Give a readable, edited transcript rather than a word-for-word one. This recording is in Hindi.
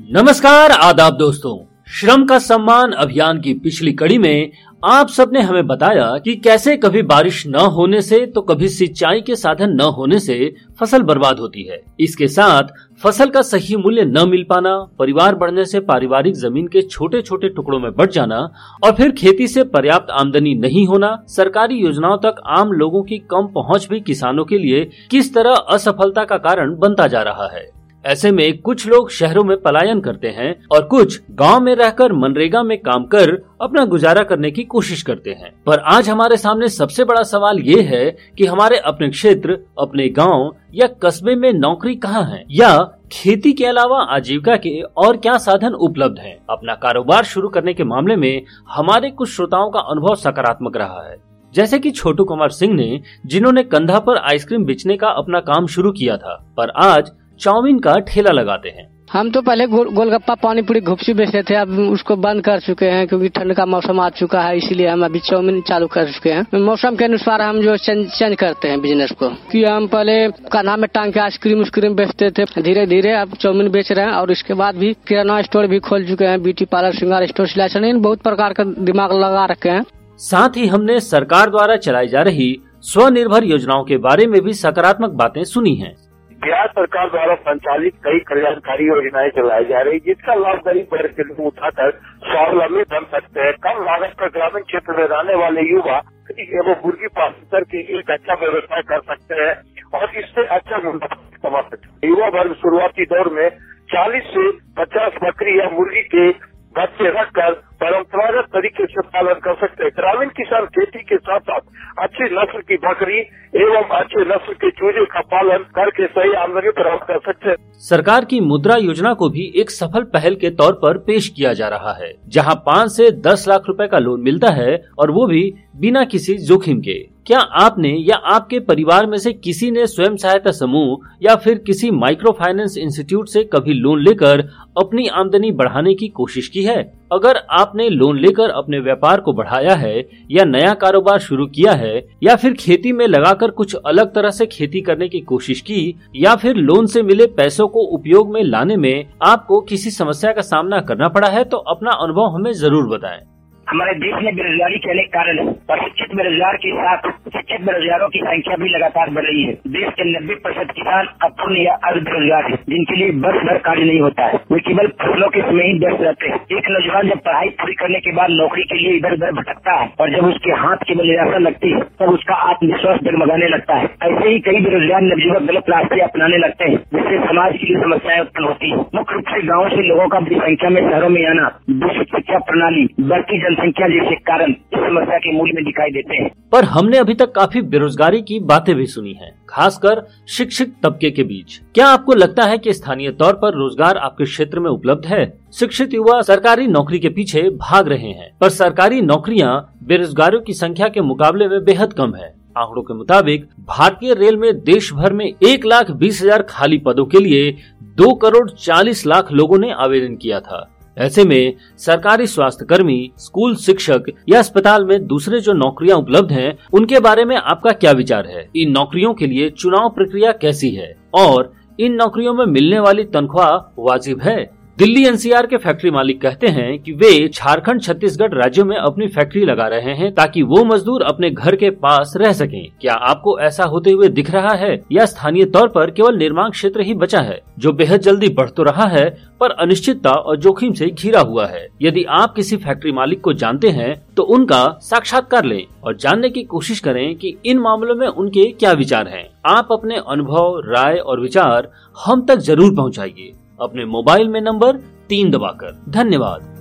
नमस्कार, आदाब दोस्तों। श्रम का सम्मान अभियान की पिछली कड़ी में आप सबने हमें बताया कि कैसे कभी बारिश न होने से तो कभी सिंचाई के साधन न होने से फसल बर्बाद होती है। इसके साथ फसल का सही मूल्य न मिल पाना, परिवार बढ़ने से पारिवारिक जमीन के छोटे छोटे टुकड़ों में बंट जाना और फिर खेती से पर्याप्त आमदनी नहीं होना, सरकारी योजनाओं तक आम लोगों की कम पहुंच भी किसानों के लिए किस तरह असफलता का कारण बनता जा रहा है। ऐसे में कुछ लोग शहरों में पलायन करते हैं और कुछ गांव में रहकर मनरेगा में काम कर अपना गुजारा करने की कोशिश करते हैं। पर आज हमारे सामने सबसे बड़ा सवाल ये है कि हमारे अपने क्षेत्र, अपने गांव या कस्बे में नौकरी कहाँ है, या खेती के अलावा आजीविका के और क्या साधन उपलब्ध हैं। अपना कारोबार शुरू करने के मामले में हमारे कुछ श्रोताओं का अनुभव सकारात्मक रहा है, जैसे कि छोटू कुमार सिंह ने, जिन्होंने कंधा पर आइसक्रीम बेचने का अपना काम शुरू किया था, पर आज चाउमीन का ठेला लगाते हैं। हम तो पहले गोलगप्पा, पानी पूरी, घुपसी बेचते थे, अब उसको बंद कर चुके हैं क्योंकि ठंड का मौसम आ चुका है, इसलिए हम अभी चाउमीन चालू कर चुके हैं। मौसम के अनुसार हम जो चेंज करते हैं बिजनेस को, कि हम पहले कान्हा में टांग के आइसक्रीम बेचते थे, धीरे धीरे अब चाउमीन बेच रहे हैं और इसके बाद भी किराना स्टोर भी खोल चुके हैं, ब्यूटी पार्लर, श्रृंगार स्टोर, सिलाई सैलून, बहुत प्रकार का दिमाग लगा रखे हैं। साथ ही हमने सरकार द्वारा चलाई जा रही स्वनिर्भर योजनाओं के बारे में भी सकारात्मक बातें सुनी हैं। बिहार सरकार द्वारा संचालित कई कल्याणकारी योजनाएं चलाई जा रही, जिसका लाभ गरीब वर्ग के लोग उठाकर स्वावलंबी बन सकते हैं। कम लागत पर ग्रामीण क्षेत्र में रहने वाले युवा एवं मुर्गी पालन करके एक अच्छा व्यवसाय कर सकते हैं और इससे अच्छा मुनाफा कमा सकते हैं। युवा वर्ग शुरुआती दौर में 40 से 50 बकरी या मुर्गी के बच्चे रखकर परंपरागत तरीके से पालन कर सकते हैं। ग्रामीण किसान खेती के साथ साथ अच्छी नस्ल की बकरी एवं अच्छे नस्ल के चूजे का पालन करके सही आमदनी प्राप्त कर सकते हैं। सरकार की मुद्रा योजना को भी एक सफल पहल के तौर पर पेश किया जा रहा है, जहां 5 से 10 लाख रुपए का लोन मिलता है और वो भी बिना किसी जोखिम के। क्या आपने या आपके परिवार में से किसी ने स्वयं सहायता समूह या फिर किसी माइक्रो फाइनेंस इंस्टीट्यूट से कभी लोन लेकर अपनी आमदनी बढ़ाने की कोशिश की है? अगर आपने लोन लेकर अपने व्यापार को बढ़ाया है या नया कारोबार शुरू किया है या फिर खेती में लगाकर कुछ अलग तरह से खेती करने की कोशिश की या फिर लोन से मिले पैसों को उपयोग में लाने में आपको किसी समस्या का सामना करना पड़ा है, तो अपना अनुभव हमें जरूर बताएं। हमारे देश में बेरोजगारी के अनेक कारण है और शिक्षित बेरोजगार के साथ शिक्षित बेरोजगारों की संख्या भी लगातार बढ़ रही है। देश के 90% किसान अपूर्ण या अर्ध बेरोजगार है, जिनके लिए वर्ष भर कार्य नहीं होता है, वे केवल फसलों के समय ही व्यस्त रहते हैं। एक नौजवान जब पढ़ाई पूरी करने के बाद नौकरी के लिए इधर उधर भटकता है और जब उसके हाथ केवल निराशा लगती है तब उसका आत्मविश्वास डगमगाने लगता है। ऐसे ही कई बेरोजगार नवयुवक गलत रास्ते अपनाने लगते हैं, जिससे समाज के लिए समस्याएं उत्पन्न होती है। मुख्य रूप से गाँव से लोगों का बड़ी संख्या में शहरों में आना, दूषित शिक्षा प्रणाली, बढ़ती संख्या जैसे कारण इस समस्या के मूल में दिखाई देते हैं। पर हमने अभी तक काफी बेरोजगारी की बातें भी सुनी हैं, खासकर शिक्षित तबके के बीच। क्या आपको लगता है कि स्थानीय तौर पर रोजगार आपके क्षेत्र में उपलब्ध है? शिक्षित युवा सरकारी नौकरी के पीछे भाग रहे हैं, पर सरकारी नौकरियां बेरोजगारों की संख्या के मुकाबले में बेहद कम है। आंकड़ों के मुताबिक भारतीय रेल में देश भर में 1,20,000 खाली पदों के लिए 2,40,00,000 लोगों ने आवेदन किया था। ऐसे में सरकारी स्वास्थ्य कर्मी, स्कूल शिक्षक या अस्पताल में दूसरे जो नौकरियां उपलब्ध हैं, उनके बारे में आपका क्या विचार है? इन नौकरियों के लिए चुनाव प्रक्रिया कैसी है और इन नौकरियों में मिलने वाली तनख्वाह वाजिब है? दिल्ली एनसीआर के फैक्ट्री मालिक कहते हैं कि वे झारखंड, छत्तीसगढ़ राज्यों में अपनी फैक्ट्री लगा रहे हैं ताकि वो मजदूर अपने घर के पास रह सकें। क्या आपको ऐसा होते हुए दिख रहा है या स्थानीय तौर पर केवल निर्माण क्षेत्र ही बचा है जो बेहद जल्दी बढ़ तो रहा है पर अनिश्चितता और जोखिम से घिरा हुआ है? यदि आप किसी फैक्ट्री मालिक को जानते हैं तो उनका साक्षात्कार लें और जानने की कोशिश करें कि इन मामलों में उनके क्या विचार हैं। आप अपने अनुभव, राय और विचार हम तक जरूर पहुँचाइए अपने मोबाइल में नंबर 3 दबाकर। धन्यवाद।